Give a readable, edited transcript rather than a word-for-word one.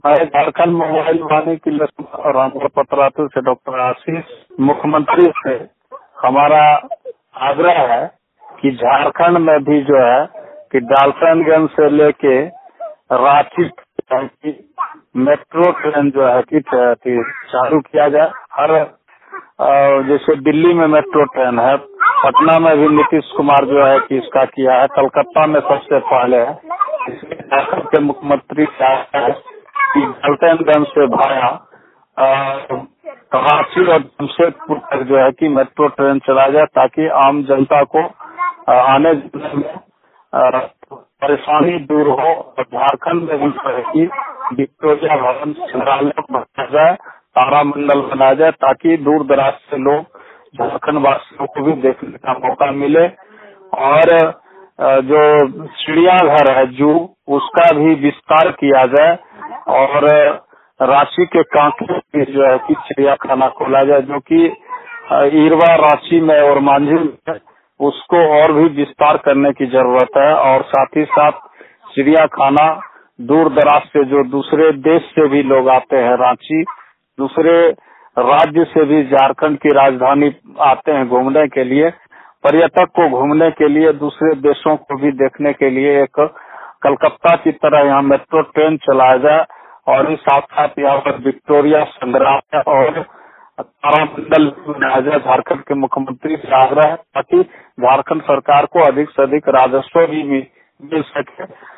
मैं झारखंड मोबाइल वाणी की रामगढ़ पतरातू से डॉक्टर आशीष, मुख्यमंत्री से हमारा आग्रह है कि झारखंड में भी जो है कि डाल्टनगंज से लेके रांची की मेट्रो ट्रेन जो है कि चालू किया जाए। हर जैसे दिल्ली में मेट्रो ट्रेन है, पटना में भी नीतीश कुमार जो है कि इसका किया है, कलकत्ता में सबसे पहले है। इसलिए झारखंड के मुख्यमंत्री चाहते हैं कि डाल्टनगंज से भाया रांची और जमशेदपुर तक जो है कि मेट्रो ट्रेन चला जाए, ताकि आम जनता को आने जाने में परेशानी दूर हो। और झारखंड में भी है कि विक्टोरिया भवन संग्रहालय बनाया जाए, तारामंडल बनाया जाए, ताकि दूर दराज से लोग झारखंड वासियों को भी देखने का मौका मिले। और जो चिड़ियाघर है जू, उसका भी विस्तार किया जाए और रांची के कांके में जो है कि चिड़ियाखाना खोला जाए, जो कि ईरवा रांची में और मांझी में, उसको और भी विस्तार करने की जरूरत है। और साथ ही साथ चिड़ियाखाना दूर दराज से जो दूसरे देश से भी लोग आते हैं, रांची दूसरे राज्य से भी झारखंड की राजधानी आते हैं घूमने के लिए, पर्यटक को घूमने के लिए, दूसरे देशों को भी देखने के लिए एक कलकत्ता की तरह यहाँ मेट्रो ट्रेन चलाया जाए। और इस साथ साथ यहाँ पर विक्टोरिया संग्रहालय और तारामंडल बनाया जाए। झारखंड के मुख्यमंत्री से आग्रह है ताकि झारखंड सरकार को अधिक से अधिक राजस्व भी मिल सके